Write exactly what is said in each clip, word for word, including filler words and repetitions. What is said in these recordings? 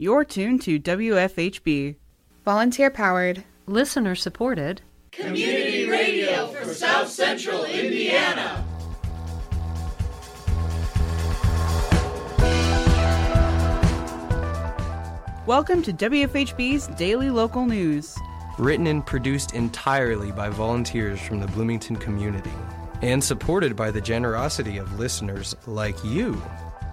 You're tuned to W F H B. Volunteer-powered, listener-supported community radio for South Central Indiana. Welcome to W F H B's Daily Local News. Written and produced entirely by volunteers from the Bloomington community and supported by the generosity of listeners like you.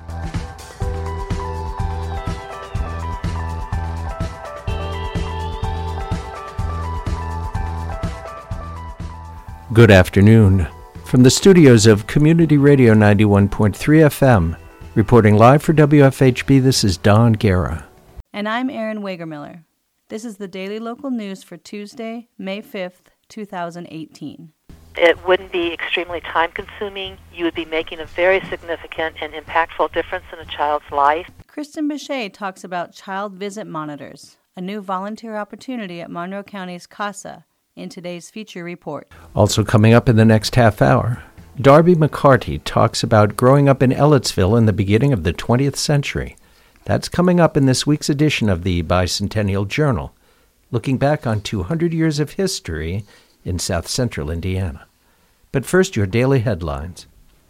Good afternoon. From the studios of Community Radio ninety-one point three F M, reporting live for W F H B, this is Don Guerra. And I'm Erin Wagermiller. This is the Daily Local News for Tuesday, May fifth, twenty eighteen. It wouldn't be extremely time-consuming. You would be making a very significant and impactful difference in a child's life. Kristen Bechet talks about Child Visit Monitors, a new volunteer opportunity at Monroe County's CASA, in today's feature report. Also coming up in the next half hour, Darby McCarty talks about growing up in Ellettsville in the beginning of the twentieth century. That's coming up in this week's edition of the Bicentennial Journal, looking back on two hundred years of history in South Central Indiana. But first, your daily headlines.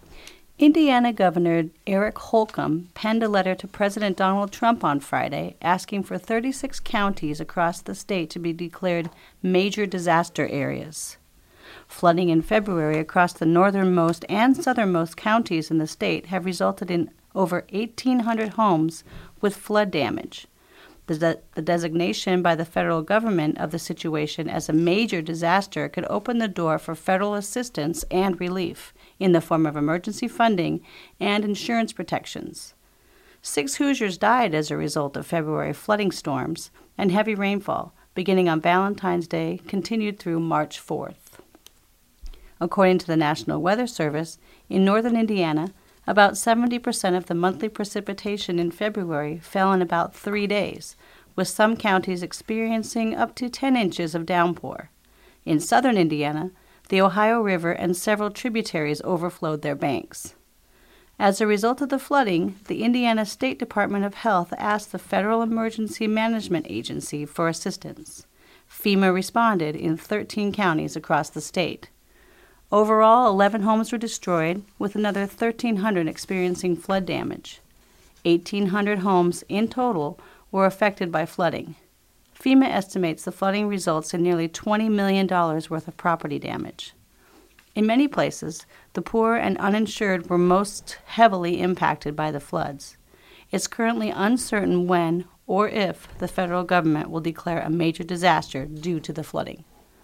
Indiana Governor Eric Holcomb penned a letter to President Donald Trump on Friday asking for thirty-six counties across the state to be declared major disaster areas. Flooding in February across the northernmost and southernmost counties in the state have resulted in over eighteen hundred homes with flood damage. The, de- the designation by the federal government of the situation as a major disaster could open the door for federal assistance and relief in the form of emergency funding and insurance protections. Six Hoosiers died as a result of February flooding storms and heavy rainfall, beginning on Valentine's Day, continued through March fourth. According to the National Weather Service, in northern Indiana, about seventy percent of the monthly precipitation in February fell in about three days, with some counties experiencing up to ten inches of downpour. In southern Indiana, the Ohio River and several tributaries overflowed their banks. As a result of the flooding, the Indiana State Department of Health asked the Federal Emergency Management Agency for assistance. FEMA responded in thirteen counties across the state. Overall, eleven homes were destroyed, with another thirteen hundred experiencing flood damage. eighteen hundred homes in total were affected by flooding. FEMA estimates the flooding results in nearly twenty million dollars worth of property damage. In many places, the poor and uninsured were most heavily impacted by the floods. It's currently uncertain when or if the federal government will declare a major disaster due to the flooding.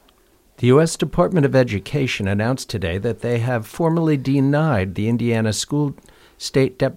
The U S Department of Education announced today that they have formally denied the Indiana School State De-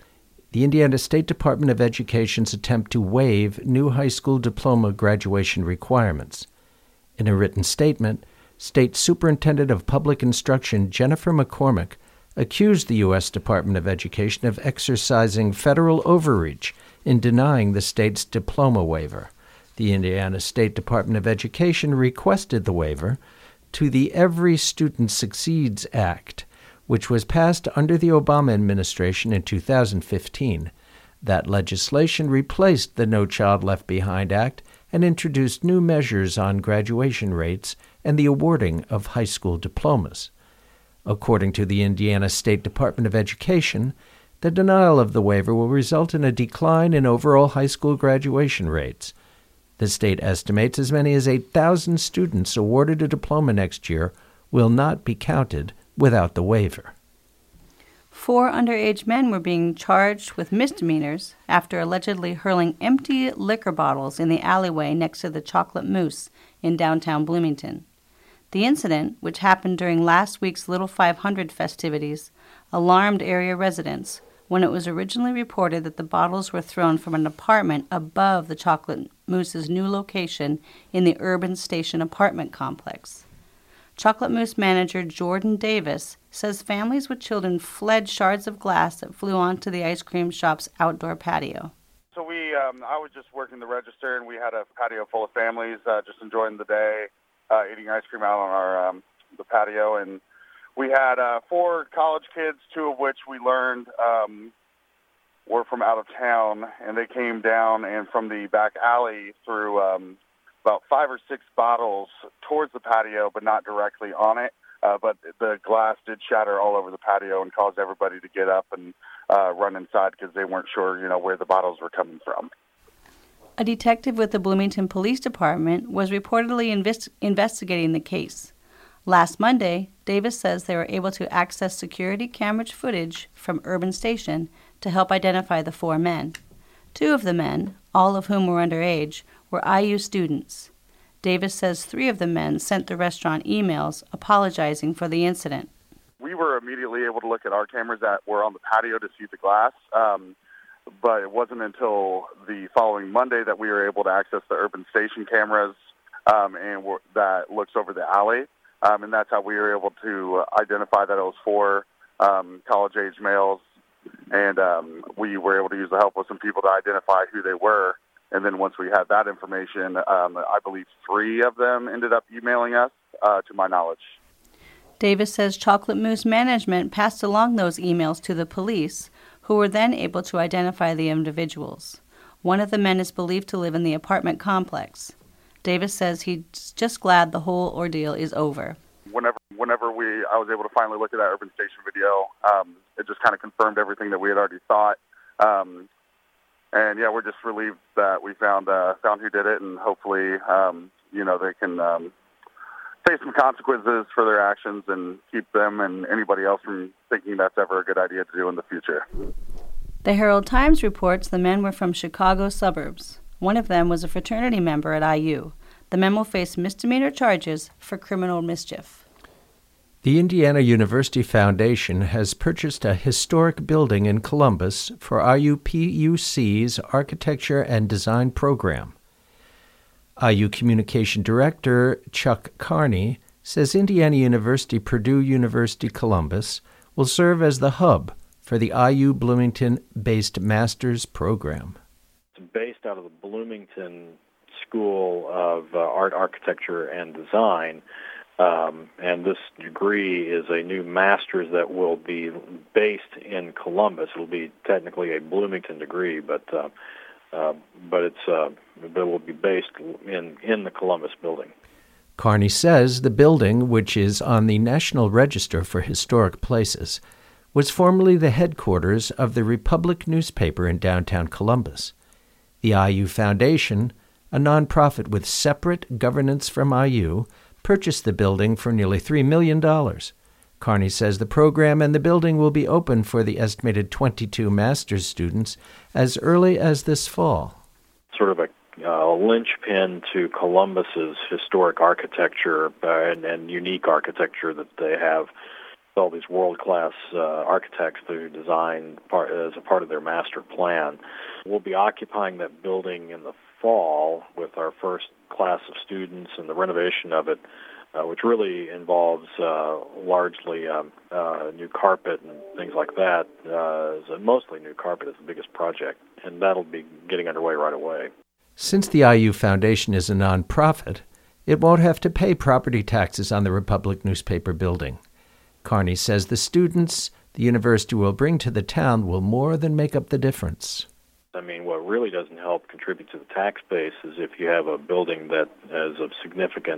the Indiana State Department of Education's attempt to waive new high school diploma graduation requirements. In a written statement, State Superintendent of Public Instruction Jennifer McCormick accused the U S Department of Education of exercising federal overreach in denying the state's diploma waiver. The Indiana State Department of Education requested the waiver to the Every Student Succeeds Act, which was passed under the Obama administration in two thousand fifteen. That legislation replaced the No Child Left Behind Act and introduced new measures on graduation rates and the awarding of high school diplomas. According to the Indiana State Department of Education, the denial of the waiver will result in a decline in overall high school graduation rates. The state estimates as many as eight thousand students awarded a diploma next year will not be counted without the waiver. Four underage men were being charged with misdemeanors after allegedly hurling empty liquor bottles in the alleyway next to the Chocolate Moose in downtown Bloomington. The incident, which happened during last week's Little five hundred festivities, alarmed area residents when it was originally reported that the bottles were thrown from an apartment above the Chocolate Moose's new location in the Urban Station apartment complex. Chocolate Moose manager Jordan Davis says families with children fled shards of glass that flew onto the ice cream shop's outdoor patio. So we, um, I was just working the register, and we had a patio full of families uh, just enjoying the day, uh, eating ice cream out on our um, the patio, and we had uh, four college kids, two of which we learned um, were from out of town, and they came down and from the back alley threw um, about five or six bottles towards the patio, but not directly on it. Uh, but the glass did shatter all over the patio and caused everybody to get up and uh, run inside because they weren't sure, you know, where the bottles were coming from. A detective with the Bloomington Police Department was reportedly invest- investigating the case. Last Monday, Davis says they were able to access security camera footage from Urban Station to help identify the four men. Two of the men, all of whom were underage, were I U students. Davis says three of the men sent the restaurant emails apologizing for the incident. We were immediately able to look at our cameras that were on the patio to see the glass, um, but it wasn't until the following Monday that we were able to access the Urban Station cameras um, and w- that looks over the alley, um, and that's how we were able to identify that it was four um, college-age males, and um, we were able to use the help of some people to identify who they were. And then once we had that information, um, I believe three of them ended up emailing us, uh, to my knowledge. Davis says Chocolate Mousse management passed along those emails to the police, who were then able to identify the individuals. One of the men is believed to live in the apartment complex. Davis says he's just glad the whole ordeal is over. Whenever whenever we, I was able to finally look at that Urban Station video, um, it just kind of confirmed everything that we had already thought. Um, And yeah, we're just relieved that we found uh, found who did it, and hopefully, um, you know, they can um, face some consequences for their actions and keep them and anybody else from thinking that's ever a good idea to do in the future. The Herald Times reports the men were from Chicago suburbs. One of them was a fraternity member at I U. The men will face misdemeanor charges for criminal mischief. The Indiana University Foundation has purchased a historic building in Columbus for I U P U C's Architecture and Design program. I U Communication Director Chuck Carney says Indiana University Purdue University Columbus will serve as the hub for the I U Bloomington-based master's program. It's based out of the Bloomington School of uh, Art, Architecture, and Design. Um, and this degree is a new master's that will be based in Columbus. It'll be technically a Bloomington degree, but uh, uh, but it's uh, but it will be based in in the Columbus building. Carney says the building, which is on the National Register for Historic Places, was formerly the headquarters of the Republic newspaper in downtown Columbus. The I U Foundation, a nonprofit with separate governance from I U, purchased the building for nearly three million dollars. Carney says the program and the building will be open for the estimated twenty-two master's students as early as this fall. Sort of a uh, linchpin to Columbus's historic architecture uh, and, and unique architecture that they have. All these world-class uh, architects who design part, as a part of their master plan. We'll be occupying that building in the fall with our first class of students and the renovation of it, uh, which really involves uh, largely um, uh, new carpet and things like that. Uh, so mostly new carpet is the biggest project, and that'll be getting underway right away. Since the I U Foundation is a nonprofit, it won't have to pay property taxes on the Republic newspaper building. Carney says the students the university will bring to the town will more than make up the difference. I mean, what really doesn't help contribute to the tax base is if you have a building that is of significant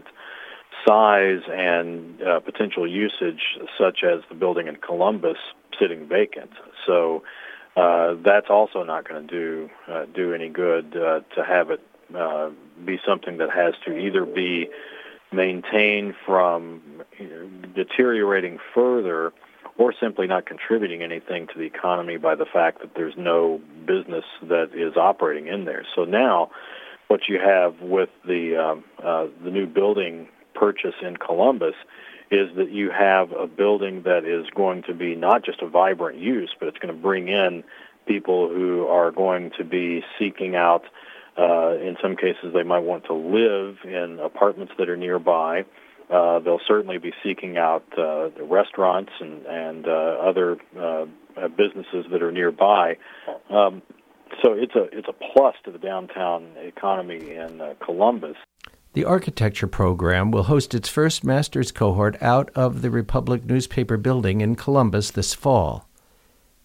size and uh, potential usage, such as the building in Columbus sitting vacant. So uh, that's also not going to do uh, do any good uh, to have it uh, be something that has to either be maintained from you know, deteriorating further, or simply not contributing anything to the economy by the fact that there's no business that is operating in there. So now what you have with the um, uh, the new building purchase in Columbus is that you have a building that is going to be not just a vibrant use, but it's going to bring in people who are going to be seeking out, uh, in some cases they might want to live in apartments that are nearby. Uh, they'll certainly be seeking out uh, the restaurants and, and uh, other uh, businesses that are nearby. Um, so it's a it's a plus to the downtown economy in uh, Columbus. The architecture program will host its first master's cohort out of the Republic newspaper building in Columbus this fall.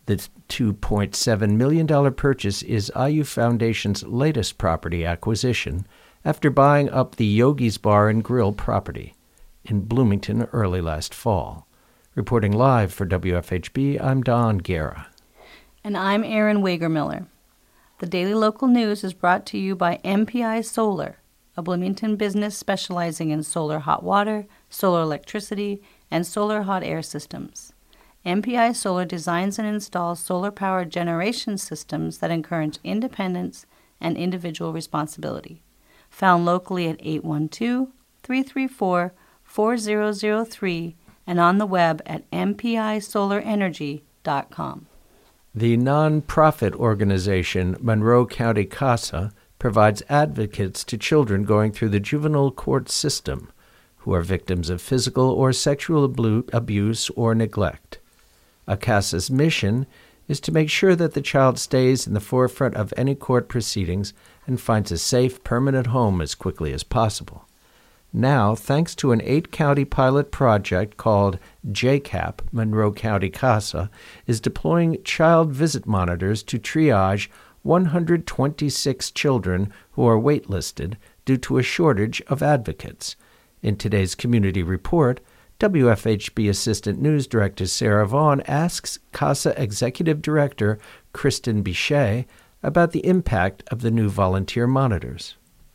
The two point seven million dollars purchase is I U Foundation's latest property acquisition after buying up the Yogi's Bar and Grill property in Bloomington early last fall. Reporting live for W F H B, I'm Don Guerra. And I'm Erin Wagermiller. The Daily Local News is brought to you by M P I Solar, a Bloomington business specializing in solar hot water, solar electricity, and solar hot air systems. M P I Solar designs and installs solar-powered generation systems that encourage independence and individual responsibility. Found locally at eight one two, three three four, four zero zero three and on the web at m p i solar energy dot com. The nonprofit organization Monroe County CASA provides advocates to children going through the juvenile court system who are victims of physical or sexual abuse or neglect. ACASA's mission is to make sure that the child stays in the forefront of any court proceedings and finds a safe, permanent home as quickly as possible. Now, thanks to an eight-county pilot project called J CAP, Monroe County CASA, is deploying child visit monitors to triage one hundred twenty-six children who are waitlisted due to a shortage of advocates. In today's Community Report, W F H B Assistant News Director Sarah Vaughn asks CASA Executive Director Kristen Bichet about the impact of the new volunteer monitors.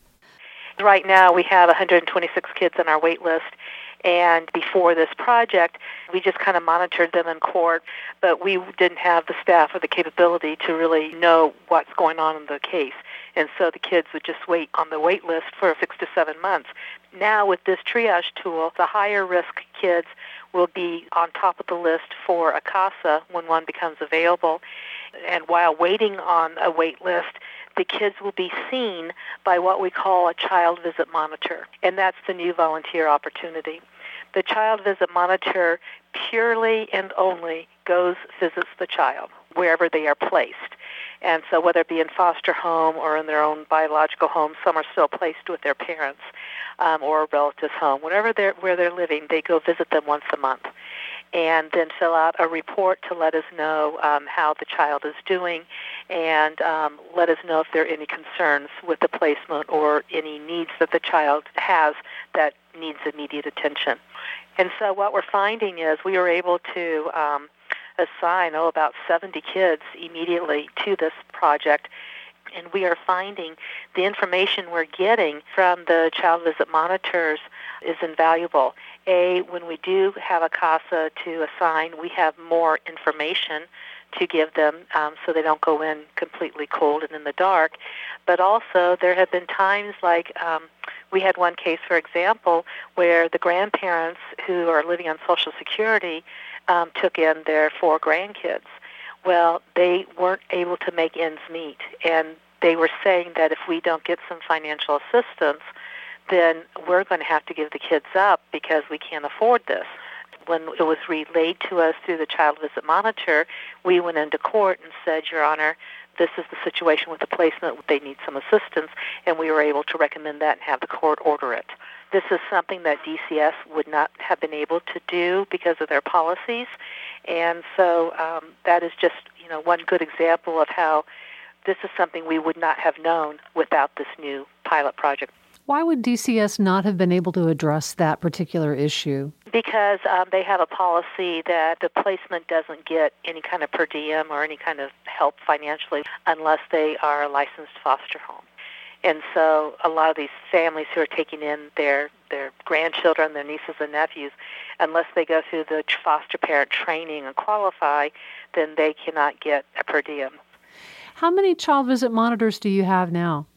Right now, we have one hundred twenty-six kids on our wait list, and before this project, we just kind of monitored them in court, but we didn't have the staff or the capability to really know what's going on in the case, and so the kids would just wait on the wait list for six to seven months. Now, with this triage tool, the higher-risk kids will be on top of the list for a CASA when one becomes available, and while waiting on a wait list, the kids will be seen by what we call a child visit monitor, and that's the new volunteer opportunity. The child visit monitor purely and only goes, visits the child wherever they are placed. And so whether it be in foster home or in their own biological home, some are still placed with their parents um, or a relative's home. Wherever they're, where they're living, they go visit them once a month and then fill out a report to let us know um, how the child is doing and um, let us know if there are any concerns with the placement or any needs that the child has that needs immediate attention. And so what we're finding is we are able to um, assign, oh, about seventy kids immediately to this project, and we are finding the information we're getting from the child visit monitors is invaluable. A, when we do have a CASA to assign, we have more information to give them um, so they don't go in completely cold and in the dark. But also there have been times like um, we had one case, for example, where the grandparents who are living on Social Security um, took in their four grandkids. Well, they weren't able to make ends meet, and they were saying that if we don't get some financial assistance, then we're going to have to give the kids up because we can't afford this. When it was relayed to us through the Child Visit Monitor, we went into court and said, Your Honor, this is the situation with the placement. They need some assistance, and we were able to recommend that and have the court order it. This is something that D C S would not have been able to do because of their policies, and so um, that is just, you know, one good example of how this is something we would not have known without this new pilot project. Why would D C S not have been able to address that particular issue? Because um, they have a policy that the placement doesn't get any kind of per diem or any kind of help financially unless they are a licensed foster home. And so a lot of these families who are taking in their, their grandchildren, their nieces and nephews, unless they go through the foster parent training and qualify, then they cannot get a per diem. How many child visit monitors do you have now?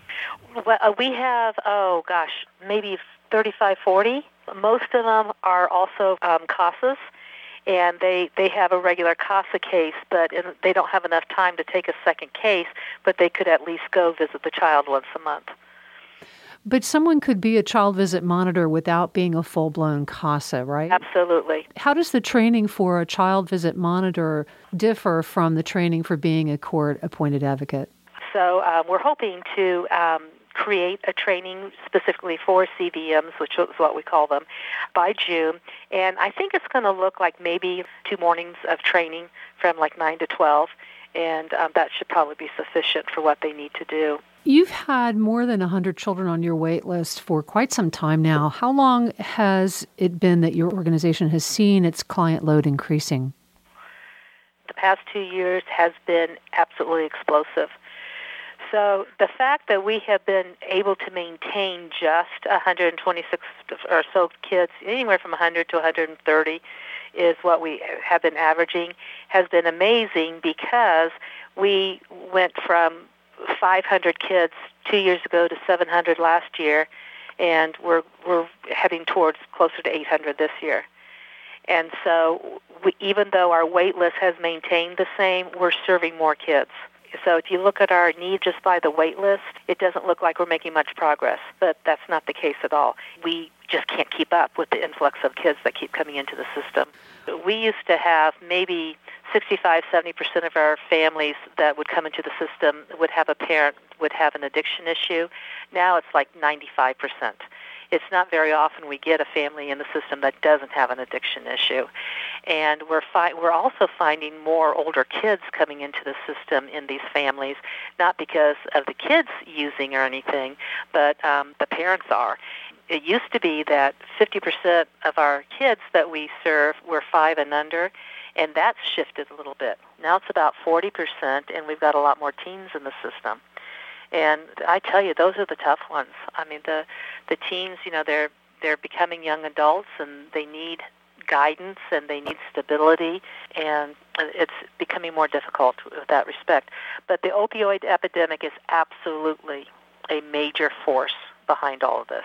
Well, uh, we have, oh gosh, maybe thirty-five, forty. Most of them are also um, CASAs, and they, they have a regular CASA case, but they don't have enough time to take a second case, but they could at least go visit the child once a month. But someone could be a child visit monitor without being a full-blown CASA, right? Absolutely. How does the training for a child visit monitor differ from the training for being a court-appointed advocate? So um, we're hoping to um, create a training specifically for C V Ms, which is what we call them, by June. And I think it's going to look like maybe two mornings of training from like nine to twelve, and um, that should probably be sufficient for what they need to do. You've had more than one hundred children on your wait list for quite some time now. How long has it been that your organization has seen its client load increasing? The past two years has been absolutely explosive. So the fact that we have been able to maintain just one hundred twenty-six or so kids, anywhere from one hundred to one hundred thirty, is what we have been averaging, has been amazing because we went from five hundred kids two years ago to seven hundred last year, and we're we're heading towards closer to eight hundred this year. And so we, even though our wait list has maintained the same, we're serving more kids. So if you look at our need just by the wait list, it doesn't look like we're making much progress, but that's not the case at all. We just can't keep up with the influx of kids that keep coming into the system. We used to have maybe sixty-five, seventy percent of our families that would come into the system would have a parent would have an addiction issue. Now it's like ninety-five percent. It's not very often we get a family in the system that doesn't have an addiction issue. And we're fi- we're also finding more older kids coming into the system in these families, not because of the kids using or anything, but um, the parents are. It used to be that fifty percent of our kids that we serve were five and under, and that's shifted a little bit. Now it's about forty percent, and we've got a lot more teens in the system. And I tell you, those are the tough ones. I mean, the the teens, you know, they're they're becoming young adults, and they need guidance, and they need stability, and it's becoming more difficult with that respect. But the opioid epidemic is absolutely a major force behind all of this.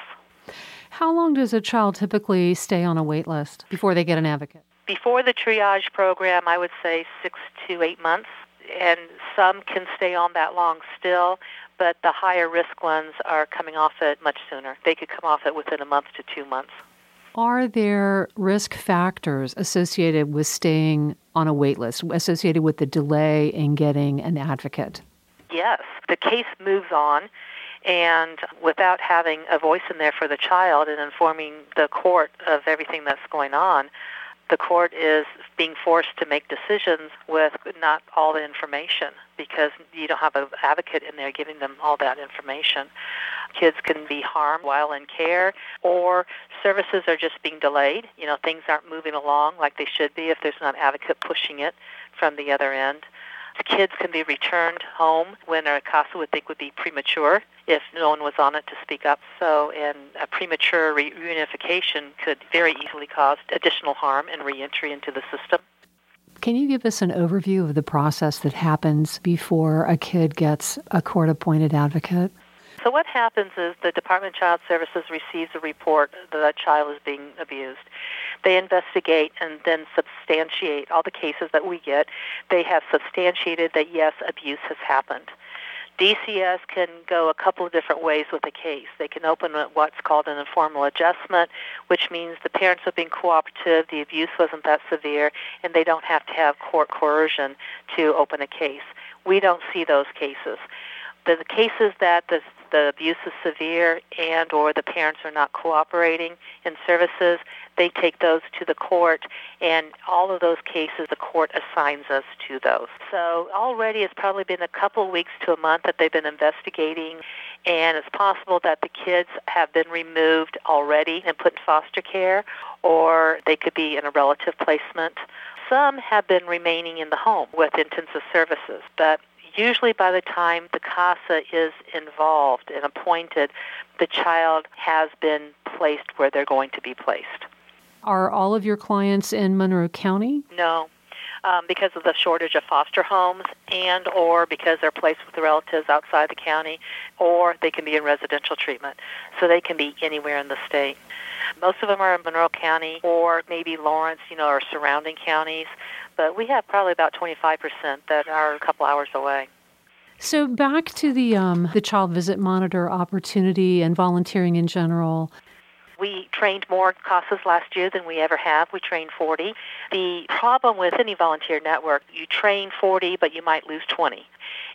How long does a child typically stay on a wait list before they get an advocate? Before the triage program, I would say six to eight months, and some can stay on that long still, but the higher risk ones are coming off it much sooner. They could come off it within a month to two months. Are there risk factors associated with staying on a wait list, associated with the delay in getting an advocate? Yes. The case moves on, and without having a voice in there for the child and informing the court of everything that's going on, the court is being forced to make decisions with not all the information because you don't have an advocate in there giving them all that information. Kids can be harmed while in care, or services are just being delayed. You know, things aren't moving along like they should be if there's not an advocate pushing it from the other end. Kids can be returned home when a CASA would think would be premature if no one was on it to speak up. So, and a premature re- reunification could very easily cause additional harm and reentry into the system. Can you give us an overview of the process that happens before a kid gets a court-appointed advocate? So what happens is the Department of Child Services receives a report that a child is being abused. They investigate and then substantiate all the cases that we get. They have substantiated that, yes, abuse has happened. D C S can go a couple of different ways with a case. They can open what's called an informal adjustment, which means the parents are being cooperative, the abuse wasn't that severe, and they don't have to have court coercion to open a case. We don't see those cases. The, the cases that the, the abuse is severe and or the parents are not cooperating in services, they take those to the court, and all of those cases, the court assigns us to those. So already it's probably been a couple of weeks to a month that they've been investigating, and it's possible that the kids have been removed already and put in foster care, or they could be in a relative placement. Some have been remaining in the home with intensive services, but usually by the time the CASA is involved and appointed, the child has been placed where they're going to be placed. Are all of your clients in Monroe County? No, um, because of the shortage of foster homes and or because they're placed with the relatives outside the county, or they can be in residential treatment. So they can be anywhere in the state. Most of them are in Monroe County or maybe Lawrence, you know, or surrounding counties. But we have probably about twenty-five percent that are a couple hours away. So back to the um, the Child Visit Monitor opportunity and volunteering in general. We trained more CASAs last year than we ever have. We trained forty. The problem with any volunteer network, you train forty, but you might lose twenty.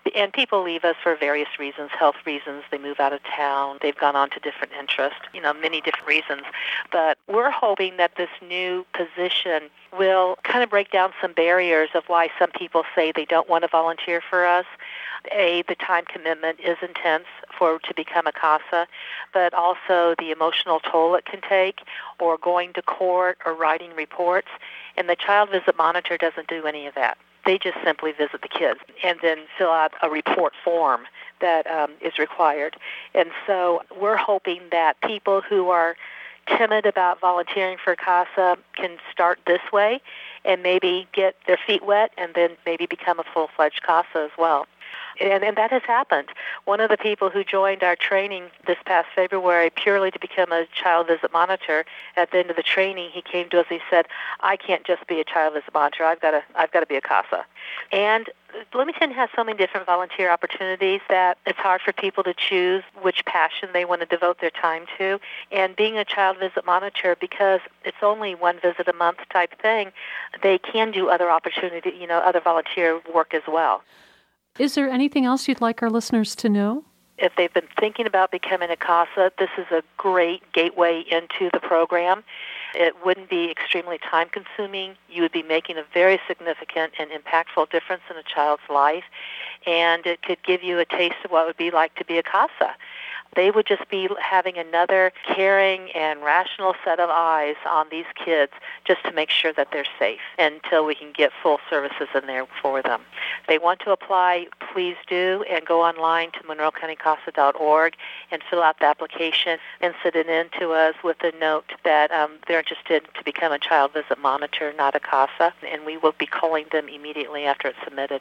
And people leave us for various reasons, health reasons. They move out of town. They've gone on to different interests, you know, many different reasons. But we're hoping that this new position will kind of break down some barriers of why some people say they don't want to volunteer for us. A, the time commitment is intense for to become a CASA, but also the emotional toll it can take, or going to court or writing reports. And the Child Visit Monitor doesn't do any of that. They just simply visit the kids and then fill out a report form that um, is required. And so we're hoping that people who are timid about volunteering for CASA can start this way and maybe get their feet wet and then maybe become a full-fledged CASA as well. And, and that has happened. One of the people who joined our training this past February purely to become a Child Visit Monitor, at the end of the training, he came to us and he said, I can't just be a Child Visit Monitor. I've got to, I've got to be a CASA. And Bloomington has so many different volunteer opportunities that it's hard for people to choose which passion they want to devote their time to. And being a Child Visit Monitor, because it's only one visit a month type thing, they can do other opportunity, you know, other volunteer work as well. Is there anything else you'd like our listeners to know? If they've been thinking about becoming a CASA, this is a great gateway into the program. It wouldn't be extremely time-consuming. You would be making a very significant and impactful difference in a child's life, and it could give you a taste of what it would be like to be a CASA. They would just be having another caring and rational set of eyes on these kids just to make sure that they're safe until we can get full services in there for them. If they want to apply, please do, and go online to Monroe County CASA dot org and fill out the application and send it in to us with a note that um, they're interested to become a Child Visit Monitor, not a CASA, and we will be calling them immediately after it's submitted.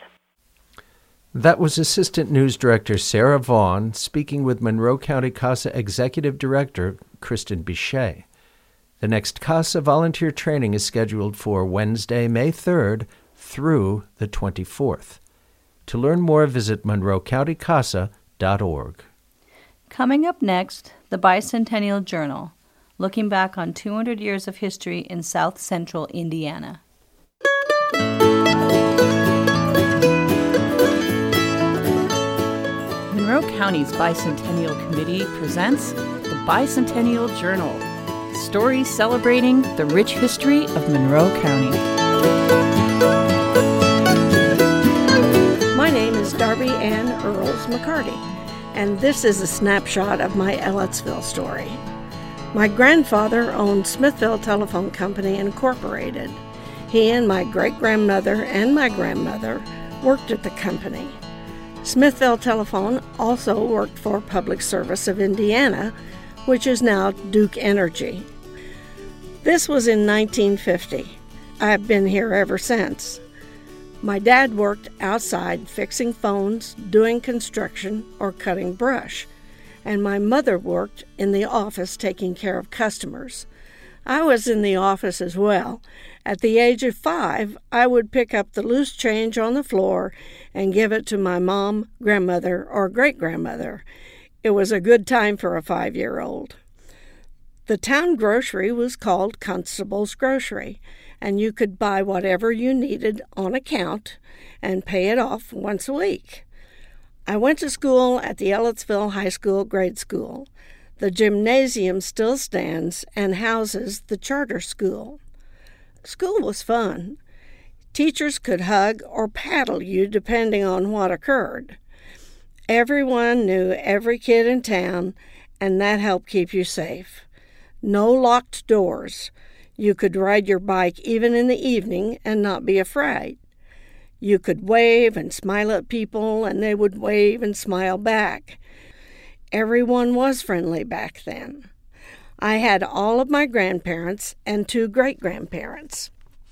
That was Assistant News Director Sarah Vaughn speaking with Monroe County CASA Executive Director Kristen Bichet. The next CASA volunteer training is scheduled for Wednesday, May third through the twenty-fourth. To learn more, visit Monroe County CASA dot org. Coming up next, the Bicentennial Journal, looking back on two hundred years of history in South Central Indiana. Monroe County's Bicentennial Committee presents the Bicentennial Journal, stories celebrating the rich history of Monroe County. My name is Darby Ann Earls McCarty, and this is a snapshot of my Ellettsville story. My grandfather owned Smithville Telephone Company, Incorporated. He and my great-grandmother and my grandmother worked at the company. Smithville Telephone also worked for Public Service of Indiana, which is now Duke Energy. This was in nineteen fifty. I've been here ever since. My dad worked outside fixing phones, doing construction, or cutting brush, and my mother worked in the office taking care of customers. I was in the office as well. At the age of five, I would pick up the loose change on the floor and give it to my mom, grandmother, or great-grandmother. It was a good time for a five-year-old. The town grocery was called Constable's Grocery, and you could buy whatever you needed on account and pay it off once a week. I went to school at the Ellettsville High School grade school. The gymnasium still stands and houses the charter school. School was fun. Teachers could hug or paddle you depending on what occurred. Everyone knew every kid in town, and that helped keep you safe. No locked doors. You could ride your bike even in the evening and not be afraid. You could wave and smile at people, and they would wave and smile back. Everyone was friendly back then. I had all of my grandparents and two great-grandparents.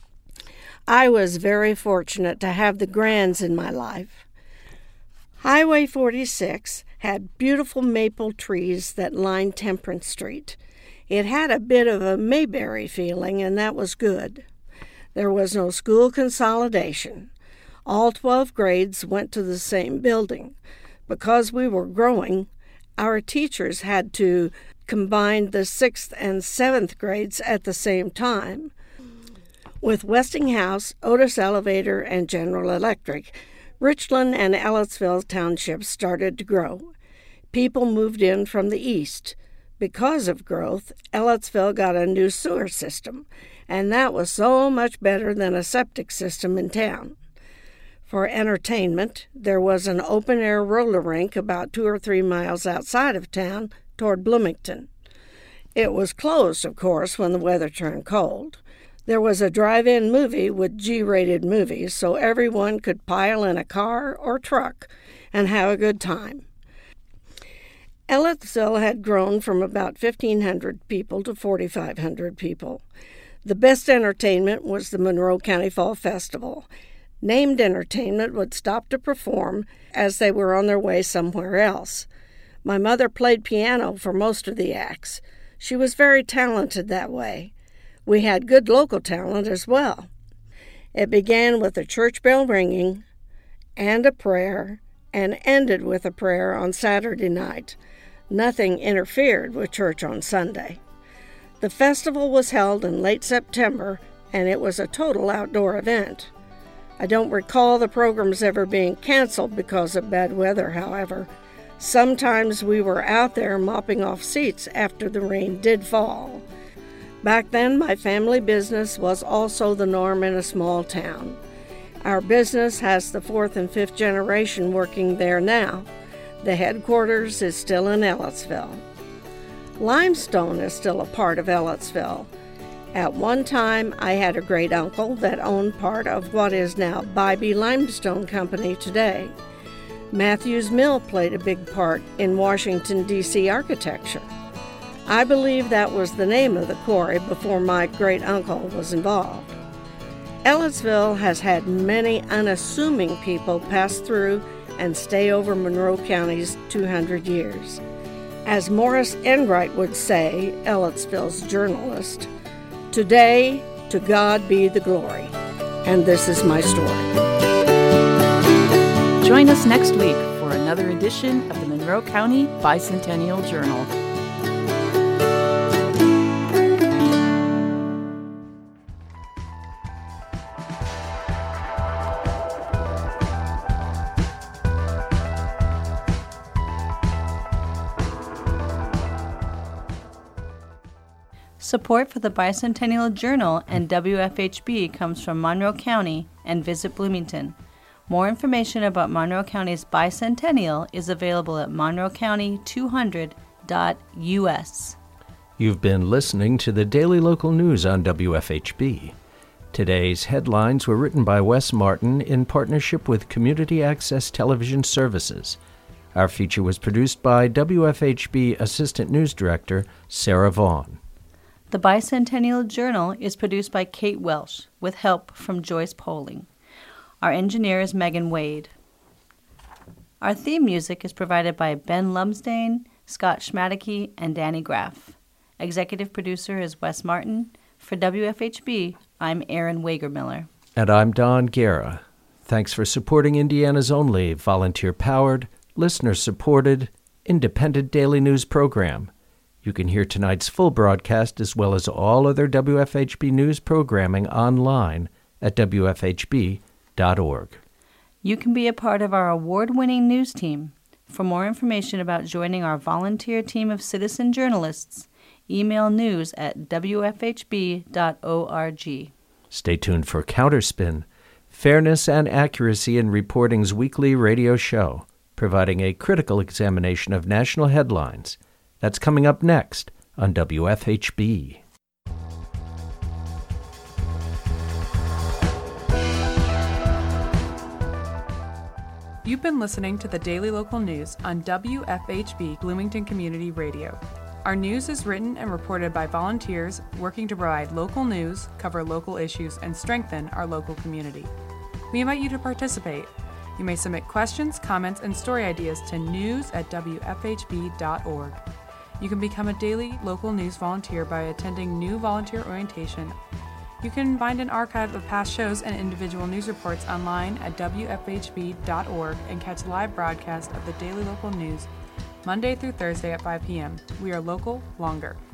I was very fortunate to have the grands in my life. Highway forty-six had beautiful maple trees that lined Temperance Street. It had a bit of a Mayberry feeling, and that was good. There was no school consolidation. All twelve grades went to the same building. Because we were growing, our teachers had to combine the sixth and seventh grades at the same time. With Westinghouse, Otis Elevator, and General Electric Richland and Ellettsville townships started to grow. People moved in from the east. Because of growth, Ellettsville got a new sewer system, and that was so much better than a septic system in town. For entertainment, there was an open-air roller rink about two or three miles outside of town toward Bloomington. It was closed, of course, when the weather turned cold. There was a drive-in movie with G-rated movies, so everyone could pile in a car or truck and have a good time. Ellettsville had grown from about fifteen hundred people to forty-five hundred people. The best entertainment was the Monroe County Fall Festival. Named entertainment would stop to perform as they were on their way somewhere else. My mother played piano for most of the acts. She was very talented that way. We had good local talent as well. It began with a church bell ringing and a prayer and ended with a prayer on Saturday night. Nothing interfered with church on Sunday. The festival was held in late September, and it was a total outdoor event. I don't recall the programs ever being canceled because of bad weather, however. Sometimes we were out there mopping off seats after the rain did fall. Back then, my family business was also the norm in a small town. Our business has the fourth and fifth generation working there now. The headquarters is still in Ellettsville. Limestone is still a part of Ellettsville. At one time, I had a great uncle that owned part of what is now Bybee Limestone Company today. Matthews Mill played a big part in Washington, D C architecture. I believe that was the name of the quarry before my great uncle was involved. Ellettsville has had many unassuming people pass through and stay over Monroe County's two hundred years. As Morris Enright would say, Ellettsville's journalist, today, to God be the glory. And this is my story. Join us next week for another edition of the Monroe County Bicentennial Journal. Support for the Bicentennial Journal and W F H B comes from Monroe County and Visit Bloomington. More information about Monroe County's Bicentennial is available at monroe county two hundred dot U S. You've been listening to the Daily Local News on W F H B. Today's headlines were written by Wes Martin in partnership with Community Access Television Services. Our feature was produced by W F H B Assistant News Director Sarah Vaughn. The Bicentennial Journal is produced by Kate Welsh with help from Joyce Poling. Our engineer is Megan Wade. Our theme music is provided by Ben Lumsdaine, Scott Schmadeke, and Danny Graff. Executive producer is Wes Martin. For W F H B, I'm Erin Wagermiller. And I'm Don Guerra. Thanks for supporting Indiana's only volunteer-powered, listener-supported, independent daily news program. You can hear tonight's full broadcast as well as all other W F H B news programming online at W F H B dot org. You can be a part of our award-winning news team. For more information about joining our volunteer team of citizen journalists, email news at W F H B dot org. Stay tuned for Counterspin, fairness and accuracy in reporting's weekly radio show, providing a critical examination of national headlines. That's coming up next on W F H B. You've been listening to the Daily Local News on W F H B Bloomington Community Radio. Our news is written and reported by volunteers working to provide local news, cover local issues, and strengthen our local community. We invite you to participate. You may submit questions, comments, and story ideas to news at W F H B dot org. You can become a daily local news volunteer by attending new volunteer orientation. You can find an archive of past shows and individual news reports online at W F H B dot org and catch live broadcasts of the Daily Local News Monday through Thursday at five p.m. We are local longer.